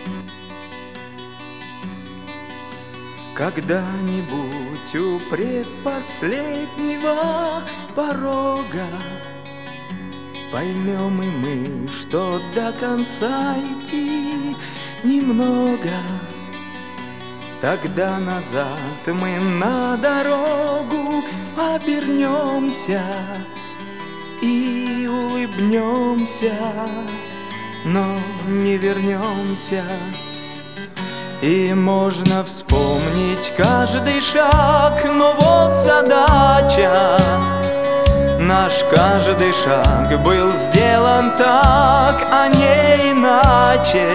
Когда-нибудь у предпоследнего порога поймем и мы, что до конца идти немного. Тогда назад мы на дорогу обернемся и улыбнемся, но не вернемся. И можно вспомнить каждый шаг, но вот задача. Наш каждый шаг был сделан так, а не иначе.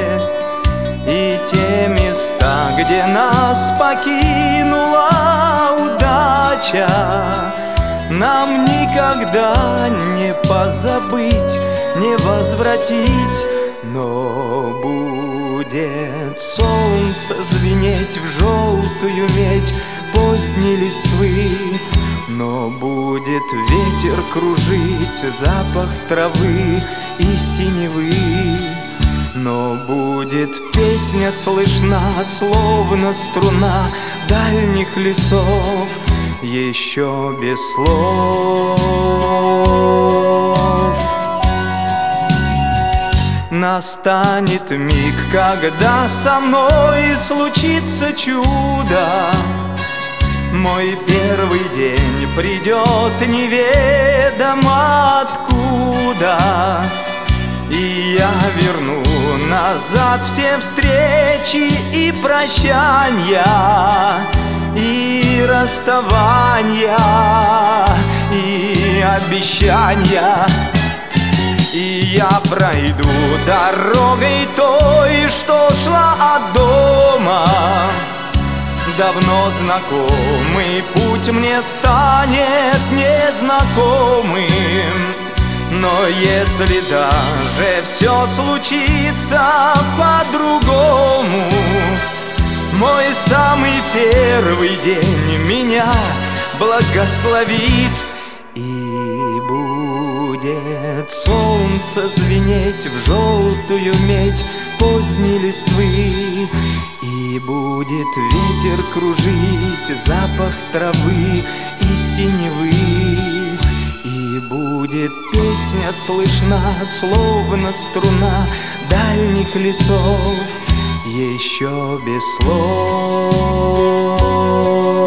И те места, где нас покинула удача, нам никогда не позабыть, не возвратить. Но будет солнце звенеть в желтую медь поздней листвы, но будет ветер кружить запах травы и синевы. Но будет песня слышна, словно струна дальних лесов, еще без слов. Настанет миг, когда со мной случится чудо. Мой первый день придет неведомо откуда, и я верну назад все встречи и прощания, и расставания, и обещания. И я пройду дорогой той, что шла от дома. Давно знакомый путь мне станет незнакомым. Но если даже все случится по-другому, мой самый первый день меня благословит. И будет солнце звенеть в желтую медь поздней листвы, и будет ветер кружить запах травы и синевы, и будет песня слышна, словно струна дальних лесов, еще без слов.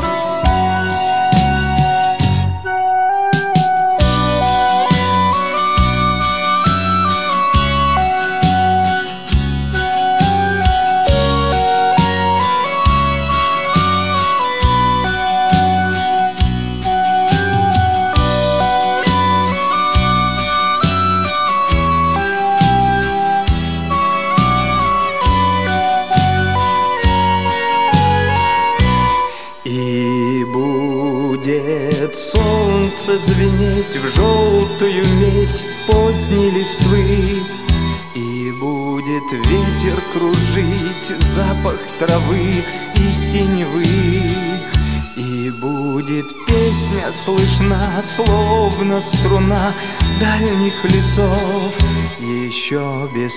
И будет солнце звенеть в желтую медь поздней листвы, и будет ветер кружить запах травы и синевы, и будет песня слышна, словно струна дальних лесов, еще без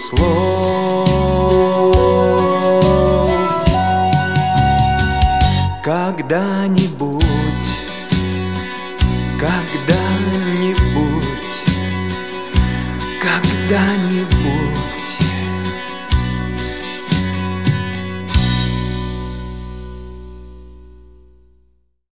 слов. Когда-нибудь, когда-нибудь, когда-нибудь